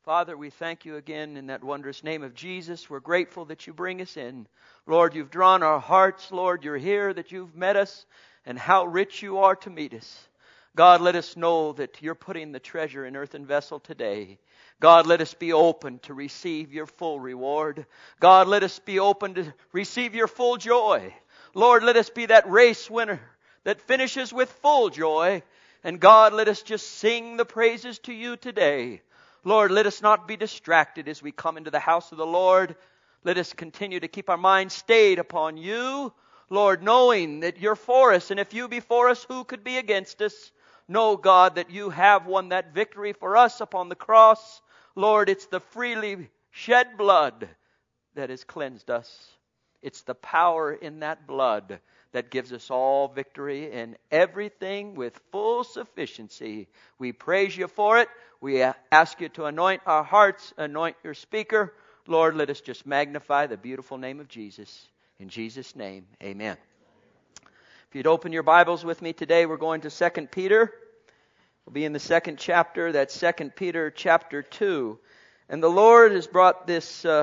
Father, we thank you again in that wondrous name of Jesus. We're grateful that you bring us in. Lord, you've drawn our hearts. Lord, you're here, that you've met us, and how rich you are to meet us. God, let us know that you're putting the treasure in earthen vessel today. God, let us be open to receive your full reward. God, let us be open to receive your full joy. Lord, let us be that race winner that finishes with full joy. And God, let us just sing the praises to you today. Lord, let us not be distracted as we come into the house of the Lord. Let us continue to keep our minds stayed upon you. Lord, knowing that you're for us, and if you be for us, who could be against us? Know, God, that you have won that victory for us upon the cross. Lord, it's the freely shed blood that has cleansed us. It's the power in that blood that gives us all victory in everything with full sufficiency. We praise you for it. We ask you to anoint our hearts, anoint your speaker. Lord, let us just magnify the beautiful name of Jesus. In Jesus' name, amen. If you'd open your Bibles with me today, we're going to 2 Peter. We'll be in the second chapter, that's 2 Peter chapter 2. And the Lord has brought this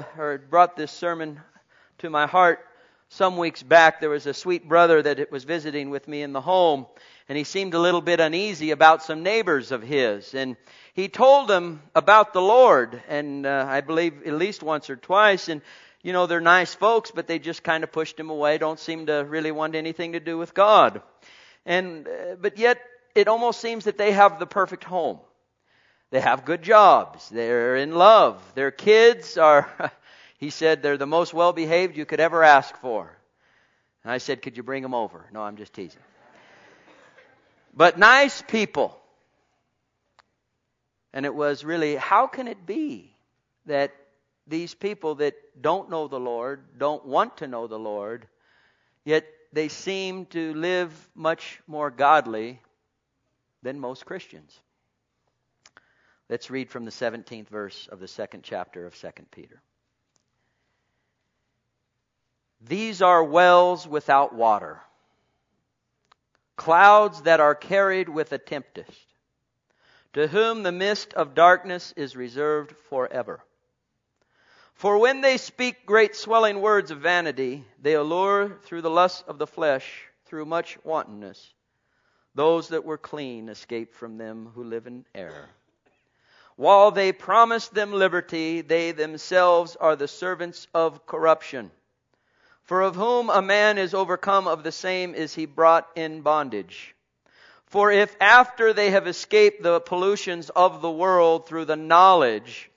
sermon to my heart. Some weeks back, there was a sweet brother that was visiting with me in the home, and he seemed a little bit uneasy about some neighbors of his. And he told them about the Lord, and I believe at least once or twice. And you know, they're nice folks, but they just kind of pushed him away, don't seem to really want anything to do with God. And but yet, it almost seems that they have the perfect home. They have good jobs. They're in love. Their kids are, he said, they're the most well-behaved you could ever ask for. And I said, could you bring them over? No, I'm just teasing. But nice people. And it was really, how can it be that these people that don't know the Lord, don't want to know the Lord, yet they seem to live much more godly than most Christians? Let's read from the 17th verse of the second chapter of 2 Peter. These are wells without water, clouds that are carried with a tempest, to whom the mist of darkness is reserved forever. For when they speak great swelling words of vanity, they allure through the lust of the flesh, through much wantonness. Those that were clean escape from them who live in error. While they promise them liberty, they themselves are the servants of corruption. For of whom a man is overcome, of the same is he brought in bondage. For if after they have escaped the pollutions of the world through the knowledge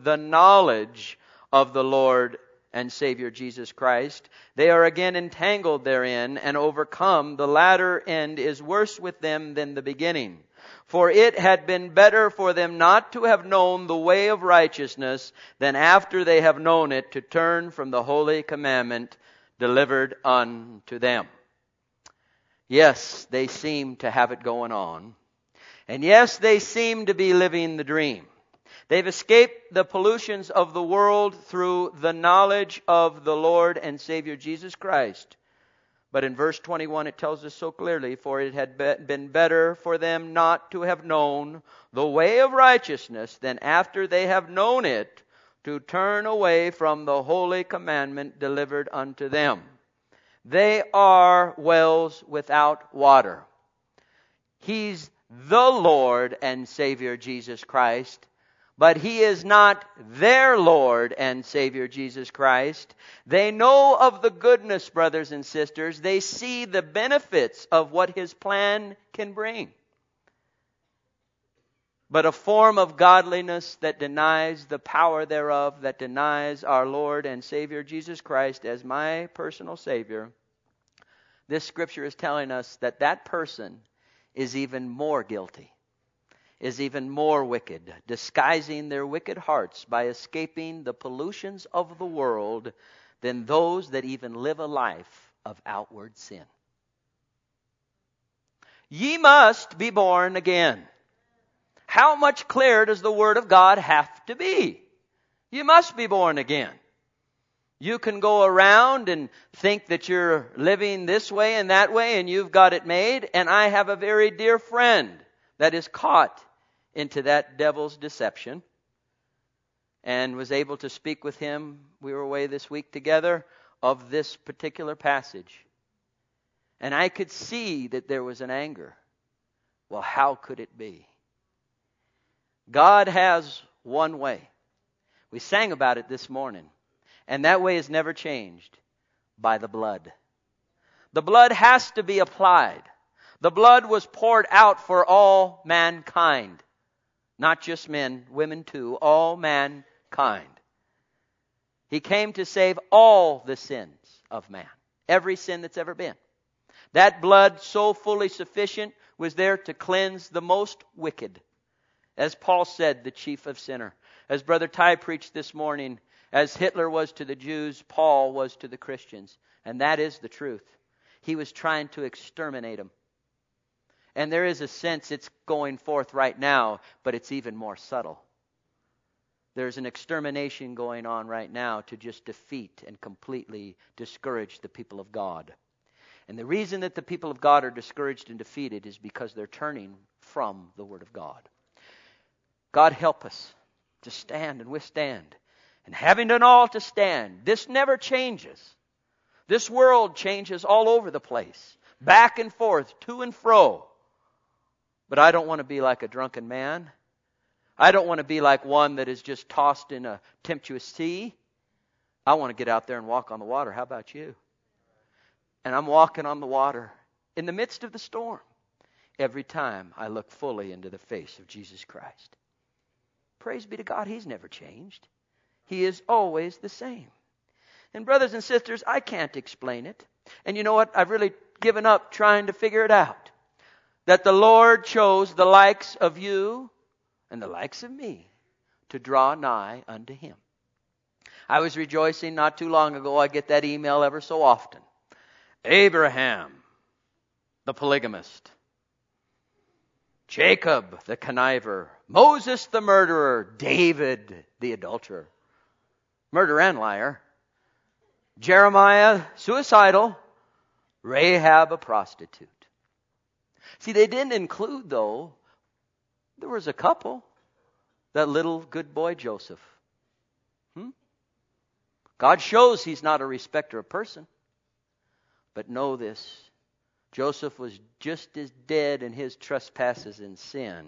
of the Lord and Savior Jesus Christ, they are again entangled therein and overcome, the latter end is worse with them than the beginning. For it had been better for them not to have known the way of righteousness than after they have known it to turn from the holy commandment delivered unto them. Yes, they seem to have it going on. And yes, they seem to be living the dream. They've escaped the pollutions of the world through the knowledge of the Lord and Savior Jesus Christ. But in verse 21 it tells us so clearly, for it had been better for them not to have known the way of righteousness than after they have known it to turn away from the holy commandment delivered unto them. They are wells without water. He's the Lord and Savior Jesus Christ. But He is not their Lord and Savior Jesus Christ. They know of the goodness, brothers and sisters. They see the benefits of what His plan can bring. But a form of godliness that denies the power thereof, that denies our Lord and Savior Jesus Christ as my personal Savior, this scripture is telling us that that person is even more guilty, is even more wicked, disguising their wicked hearts by escaping the pollutions of the world than those that even live a life of outward sin. Ye must be born again. How much clearer does the Word of God have to be? You must be born again. You can go around and think that you're living this way and that way and you've got it made. And I have a very dear friend that is caught into that devil's deception. and was able to speak with him. We were away this week together of this particular passage. And I could see that there was an anger. Well, how could it be? God has one way. We sang about it this morning. And that way is never changed. By the blood. The blood has to be applied. The blood was poured out for all mankind. Not just men, women too. All mankind. He came to save all the sins of man. Every sin that's ever been. That blood, so fully sufficient, was there to cleanse the most wicked. As Paul said, the chief of sinner. As Brother Ty preached this morning, as Hitler was to the Jews, Paul was to the Christians. And that is the truth. He was trying to exterminate them. And there is a sense it's going forth right now, but it's even more subtle. There's an extermination going on right now to just defeat and completely discourage the people of God. And the reason that the people of God are discouraged and defeated is because they're turning from the Word of God. God help us to stand and withstand. And having done all to stand, this never changes. This world changes all over the place. Back and forth, to and fro. But I don't want to be like a drunken man. I don't want to be like one that is just tossed in a tempestuous sea. I want to get out there and walk on the water. How about you? And I'm walking on the water in the midst of the storm. Every time I look fully into the face of Jesus Christ. Praise be to God, He's never changed. He is always the same. And brothers and sisters, I can't explain it. And you know what? I've really given up trying to figure it out. That the Lord chose the likes of you and the likes of me to draw nigh unto Him. I was rejoicing not too long ago. I get that email ever so often. Abraham, the polygamist. Jacob, the conniver. Moses, the murderer. David, the adulterer. Murderer and liar. Jeremiah, suicidal. Rahab, a prostitute. See, they didn't include, though, there was a couple. That little good boy, Joseph. God shows He's not a respecter of person. But know this, Joseph was just as dead in his trespasses and sin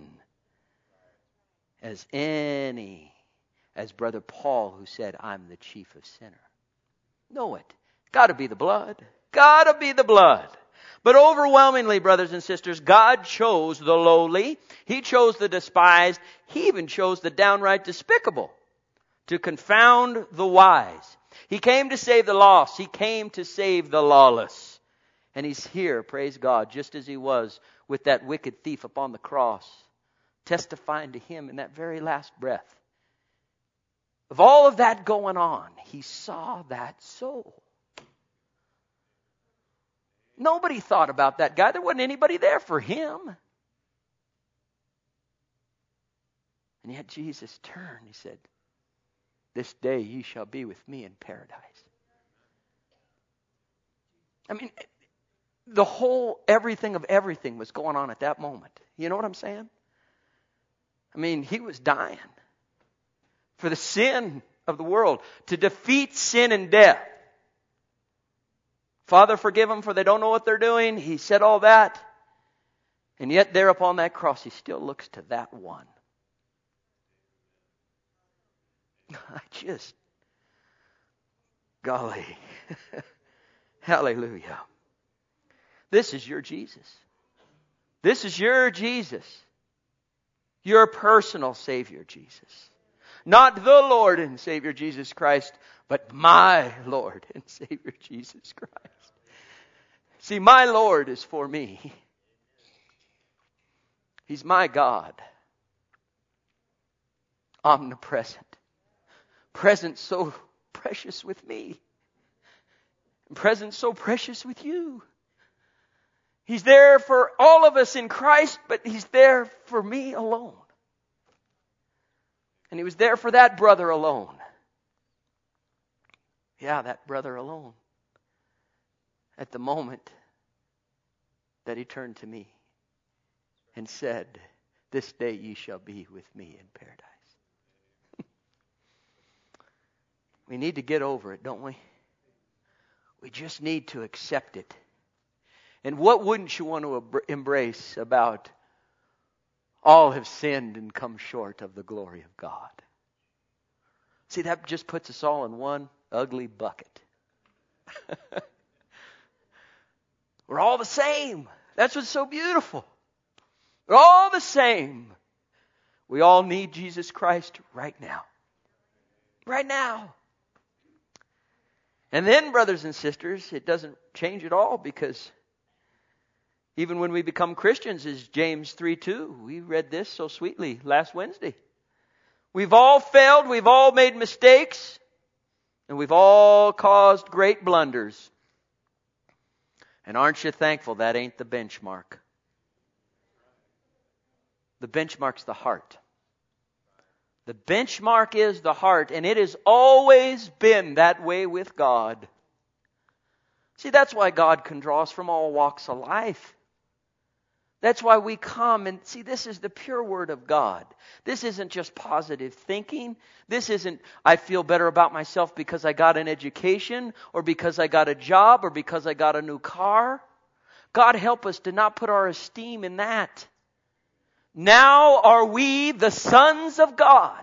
as Brother Paul, who said, I'm the chief of sinners. Know it. Got to be the blood. Got to be the blood. But overwhelmingly, brothers and sisters, God chose the lowly. He chose the despised. He even chose the downright despicable to confound the wise. He came to save the lost. He came to save the lawless. And He's here, praise God, just as He was with that wicked thief upon the cross, testifying to Him in that very last breath. Of all of that going on, He saw that soul. Nobody thought about that guy. There wasn't anybody there for him. And yet Jesus turned. He said, this day ye shall be with me in paradise. I mean, everything of everything was going on at that moment. You know what I'm saying? I mean, He was dying for the sin of the world, to defeat sin and death. Father, forgive them, for they don't know what they're doing. He said all that. And yet there upon that cross, He still looks to that one. Golly. Hallelujah. This is your Jesus. This is your Jesus. Your personal Savior, Jesus. Not the Lord and Savior Jesus Christ, but my Lord and Savior Jesus Christ. See, my Lord is for me. He's my God. Omnipresent. Present so precious with me. Present so precious with you. He's there for all of us in Christ, but He's there for me alone. And He was there for that brother alone. Yeah, that brother alone. At the moment that he turned to me and said, this day ye shall be with me in paradise. We need to get over it, don't we? We just need to accept it. And what wouldn't you want to embrace about all have sinned and come short of the glory of God? See, that just puts us all in one ugly bucket. We're all the same. That's what's so beautiful. We're all the same. We all need Jesus Christ right now. Right now. And then, brothers and sisters, it doesn't change at all, because even when we become Christians, as James 3:2, we read this so sweetly last Wednesday. We've all failed, we've all made mistakes, and we've all caused great blunders. And aren't you thankful that ain't the benchmark? The benchmark's the heart. The benchmark is the heart, and it has always been that way with God. See, that's why God can draw us from all walks of life. That's why we come and see, this is the pure Word of God. This isn't just positive thinking. This isn't, I feel better about myself because I got an education, or because I got a job, or because I got a new car. God help us to not put our esteem in that. Now are we the sons of God.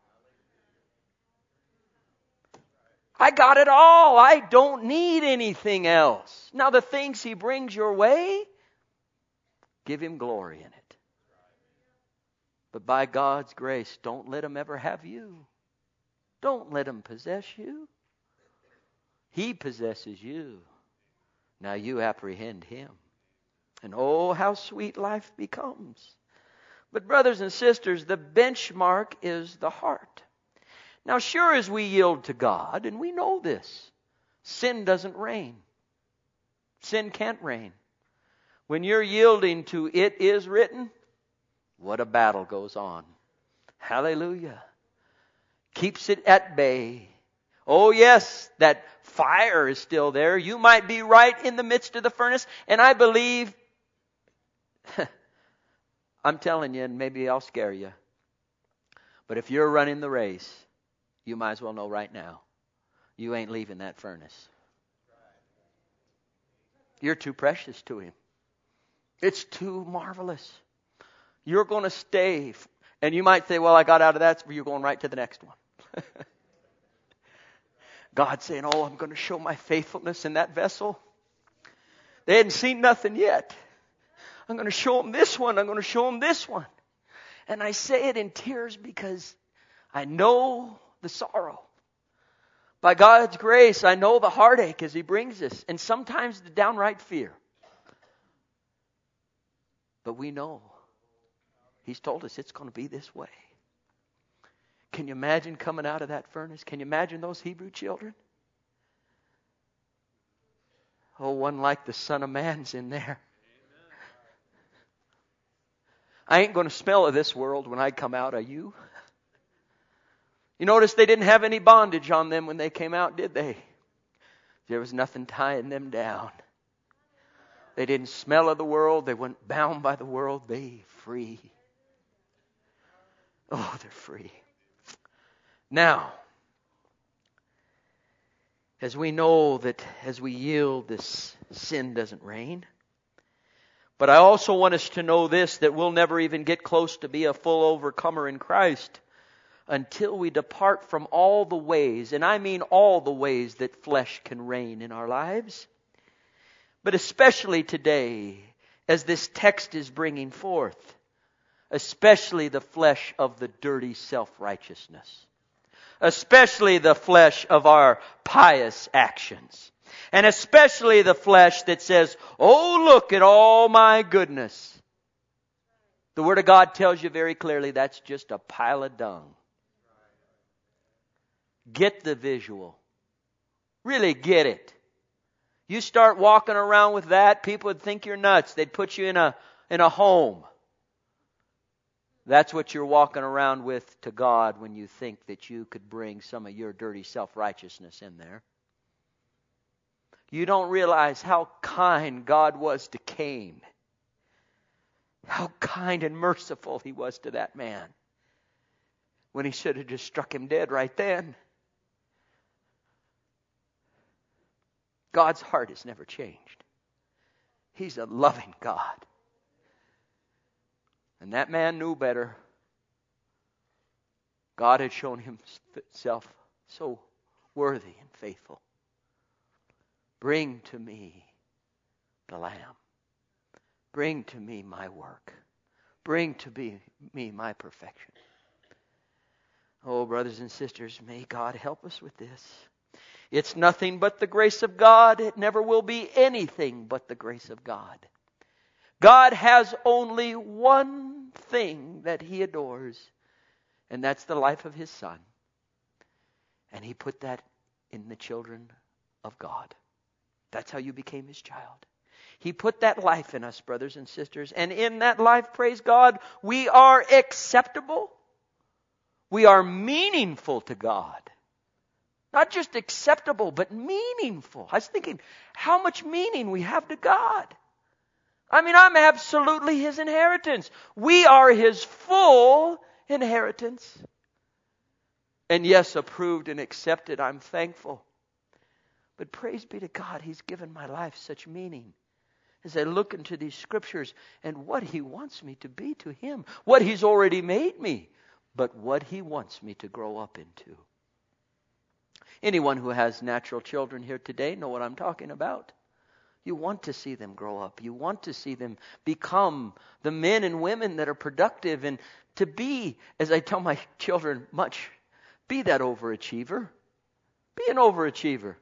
I got it all. I don't need anything else. Now the things He brings your way, give Him glory in it. But by God's grace, don't let Him ever have you. Don't let Him possess you. He possesses you. Now you apprehend Him. And oh, how sweet life becomes. But brothers and sisters, the benchmark is the heart. Now sure, as we yield to God, and we know this, sin doesn't reign. Sin can't reign. When you're yielding to it is written, what a battle goes on. Hallelujah. Keeps it at bay. Oh yes, that fire is still there. You might be right in the midst of the furnace, and I believe, I'm telling you, and maybe I'll scare you, but if you're running the race, you might as well know right now, you ain't leaving that furnace. You're too precious to Him. It's too marvelous. You're going to stay. And you might say, well, I got out of that, so you're going right to the next one. God's saying, oh, I'm going to show my faithfulness in that vessel. They hadn't seen nothing yet. I'm going to show them this one. I'm going to show them this one. And I say it in tears because I know the sorrow. By God's grace, I know the heartache as He brings us. And sometimes the downright fear. But we know He's told us it's going to be this way. Can you imagine coming out of that furnace? Can you imagine those Hebrew children? Oh, one like the Son of Man's in there. I ain't going to smell of this world when I come out, are you? You notice they didn't have any bondage on them when they came out, did they? There was nothing tying them down. They didn't smell of the world. They weren't bound by the world. They free. Oh, they're free. Now, as we know that as we yield, this sin doesn't reign. But I also want us to know this, that we'll never even get close to be a full overcomer in Christ until we depart from all the ways, and I mean all the ways that flesh can reign in our lives. But especially today, as this text is bringing forth, especially the flesh of the dirty self-righteousness, especially the flesh of our pious actions, and especially the flesh that says, oh, look at all my goodness. The Word of God tells you very clearly that's just a pile of dung. Get the visual. Really get it. You start walking around with that, people would think you're nuts. They'd put you in a home. That's what you're walking around with to God when you think that you could bring some of your dirty self-righteousness in there. You don't realize how kind God was to Cain. How kind and merciful He was to that man. When He should have just struck him dead right then. God's heart has never changed. He's a loving God. And that man knew better. God had shown himself so worthy and faithful. Bring to me the lamb. Bring to me my work. Bring to me my perfection. Oh, brothers and sisters, may God help us with this. It's nothing but the grace of God. It never will be anything but the grace of God. God has only one thing that He adores, and that's the life of His Son. And He put that in the children of God. That's how you became His child. He put that life in us, brothers and sisters. And in that life, praise God, we are acceptable. We are meaningful to God. Not just acceptable, but meaningful. I was thinking how much meaning we have to God. I mean, I'm absolutely His inheritance. We are His full inheritance. And yes, approved and accepted, I'm thankful. But praise be to God, He's given my life such meaning. As I look into these scriptures and what He wants me to be to Him. What He's already made me. But what He wants me to grow up into. Anyone who has natural children here today know what I'm talking about. You want to see them grow up. You want to see them become the men and women that are productive. And to be, as I tell my children much, be that overachiever. Be an overachiever.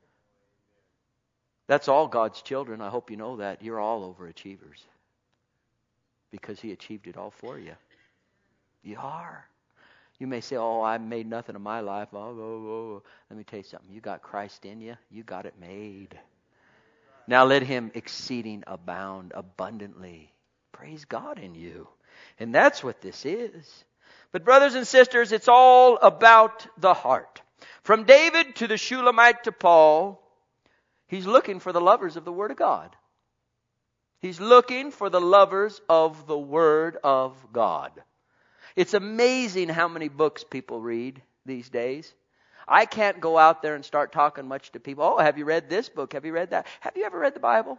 That's all God's children. I hope you know that. You're all overachievers. Because He achieved it all for you. You are. You may say, oh, I made nothing of my life. Oh. Let me tell you something. You got Christ in you. You got it made. Now let Him exceeding abound abundantly. Praise God in you. And that's what this is. But brothers and sisters, it's all about the heart. From David to the Shulamite to Paul, he's looking for the lovers of the Word of God. He's looking for the lovers of the Word of God. It's amazing how many books people read these days. I can't go out there and start talking much to people. Oh, have you read this book? Have you read that? Have you ever read the Bible?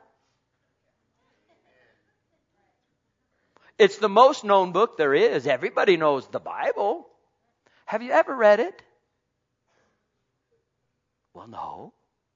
It's the most known book there is. Everybody knows the Bible. Have you ever read it? Well, no.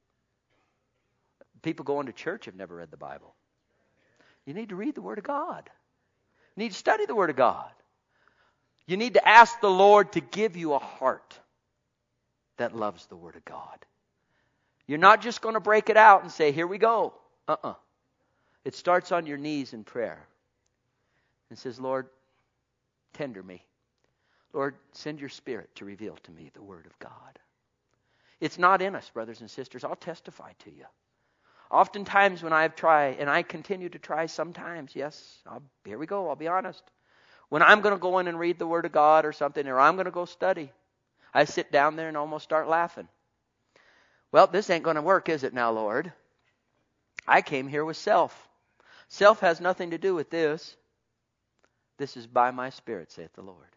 People going to church have never read the Bible. You need to read the Word of God. You need to study the Word of God. You need to ask the Lord to give you a heart that loves the Word of God. You're not just going to break it out and say, here we go. It starts on your knees in prayer. And says, Lord, tender me. Lord, send your Spirit to reveal to me the Word of God. It's not in us, brothers and sisters. I'll testify to you. Oftentimes when I've tried, and I continue to try sometimes, here we go, I'll be honest. When I'm going to go in and read the Word of God or something, or I'm going to go study, I sit down there and almost start laughing. Well, this ain't going to work, is it now, Lord? I came here with self. Self has nothing to do with this. This is by my Spirit, saith the Lord.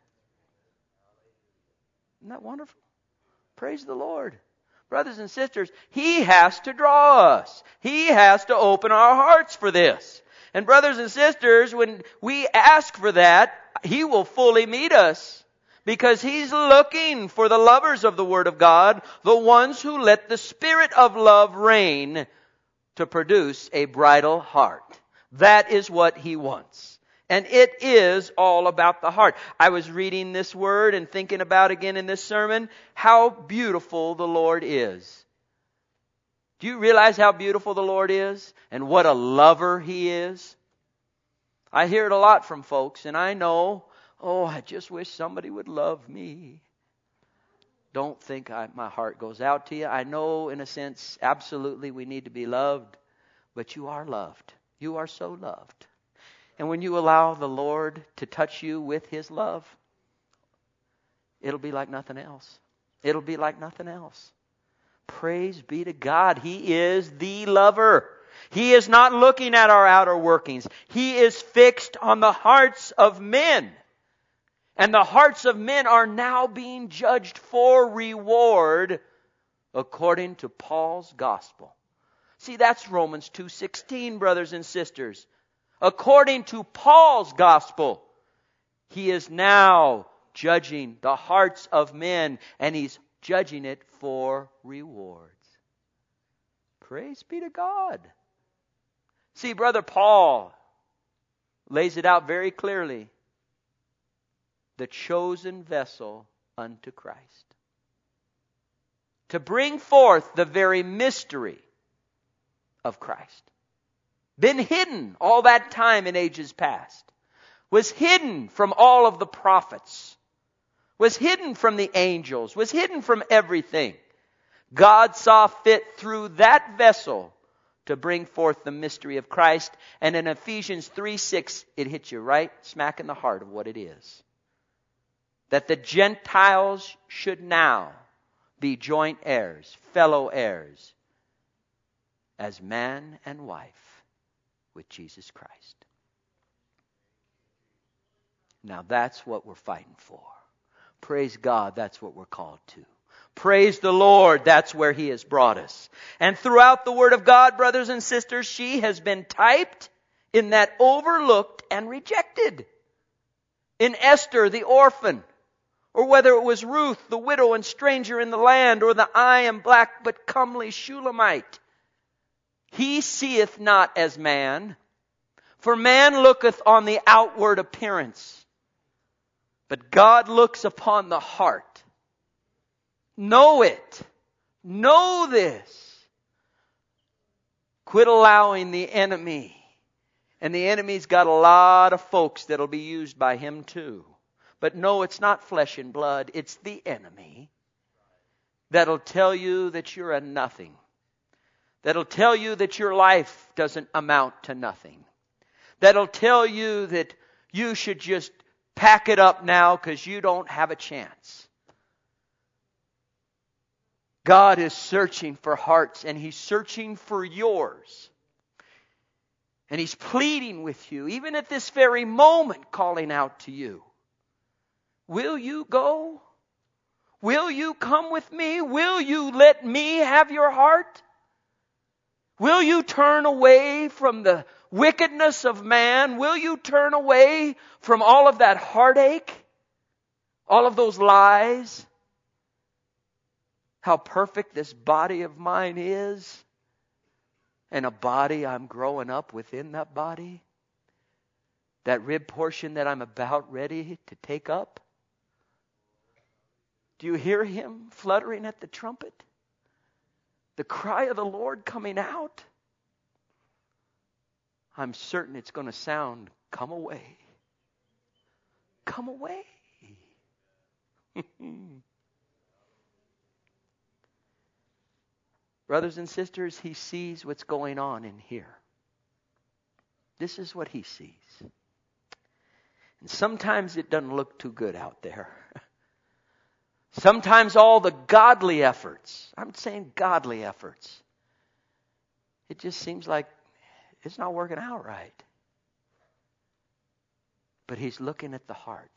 Isn't that wonderful? Praise the Lord. Brothers and sisters, He has to draw us. He has to open our hearts for this. And brothers and sisters, when we ask for that, He will fully meet us. Because He's looking for the lovers of the Word of God, the ones who let the Spirit of love reign to produce a bridal heart. That is what He wants. And it is all about the heart. I was reading this word and thinking about again in this sermon how beautiful the Lord is. Do you realize how beautiful the Lord is? And what a lover He is? I hear it a lot from folks, and I know, I just wish somebody would love me. Don't think my heart goes out to you. I know, in a sense, absolutely we need to be loved. But you are loved. You are so loved. And when you allow the Lord to touch you with His love, it'll be like nothing else. It'll be like nothing else. Praise be to God. He is the lover. He is not looking at our outer workings. He is fixed on the hearts of men. And the hearts of men are now being judged for reward according to Paul's gospel. See, that's Romans 2:16, brothers and sisters. According to Paul's gospel, he is now judging the hearts of men, and he's judging it for rewards. Praise be to God. See, Brother Paul lays it out very clearly. The chosen vessel unto Christ. To bring forth the very mystery of Christ. Been hidden all that time in ages past. Was hidden from all of the prophets. Was hidden from the angels. Was hidden from everything. God saw fit through that vessel to bring forth the mystery of Christ. And in Ephesians 3:6, it hits you right smack in the heart of what it is. That the Gentiles should now be joint heirs, fellow heirs, as man and wife with Jesus Christ. Now that's what we're fighting for. Praise God, that's what we're called to. Praise the Lord, that's where He has brought us. And throughout the Word of God, brothers and sisters, she has been typed in that overlooked and rejected. In Esther, the orphan, or whether it was Ruth, the widow and stranger in the land, or the I am black but comely Shulamite. He seeth not as man, for man looketh on the outward appearance, but God looks upon the heart. Know it. Know this. Quit allowing the enemy. And the enemy's got a lot of folks that'll be used by him too. But no, it's not flesh and blood. It's the enemy that'll tell you that you're a nothing. That'll tell you that your life doesn't amount to nothing. That'll tell you that you should just pack it up now because you don't have a chance. God is searching for hearts, and He's searching for yours. And He's pleading with you, even at this very moment, calling out to you. Will you go? Will you come with me? Will you let me have your heart? Will you turn away from the wickedness of man? Will you turn away from all of that heartache? All of those lies? How perfect this body of mine is. And a body I'm growing up within that body. That rib portion that I'm about ready to take up. Do you hear Him fluttering at the trumpet? The cry of the Lord coming out? I'm certain it's going to sound, come away. Come away. Brothers and sisters, He sees what's going on in here. This is what He sees. And sometimes it doesn't look too good out there. Sometimes all the godly efforts, I'm saying godly efforts, it just seems like it's not working out right. But He's looking at the heart.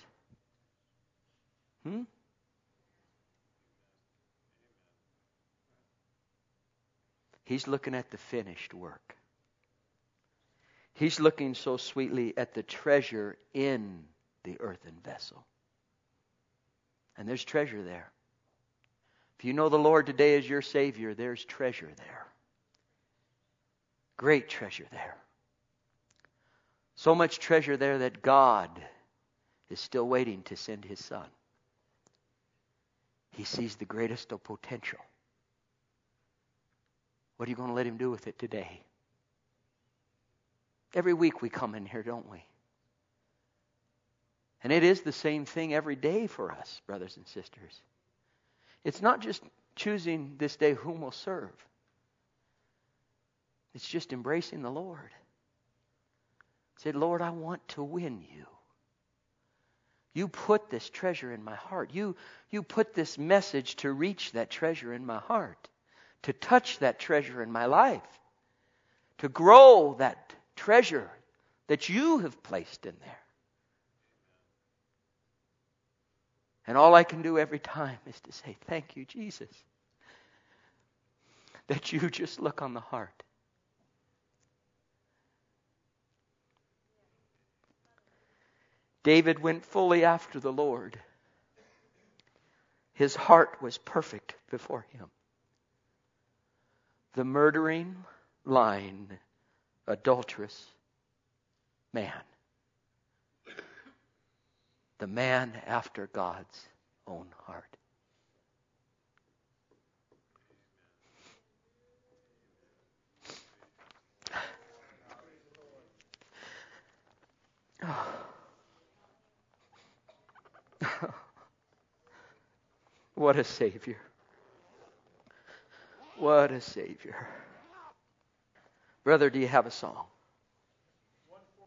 He's looking at the finished work. He's looking so sweetly at the treasure in the earthen vessel. And there's treasure there. If you know the Lord today as your Savior, there's treasure there. Great treasure there. So much treasure there that God is still waiting to send His Son. He sees the greatest of potential. What are you going to let Him do with it today? Every week we come in here, don't we? And it is the same thing every day for us, brothers and sisters. It's not just choosing this day whom we'll serve. It's just embracing the Lord. Say, Lord, I want to win you. You put this treasure in my heart. You put this message to reach that treasure in my heart. To touch that treasure in my life. To grow that treasure that you have placed in there. And all I can do every time is to say, thank you, Jesus. That you just look on the heart. David went fully after the Lord. His heart was perfect before Him. The murdering, lying, adulterous man. The man after God's own heart. What a Savior. What a Savior. Brother, do you have a song?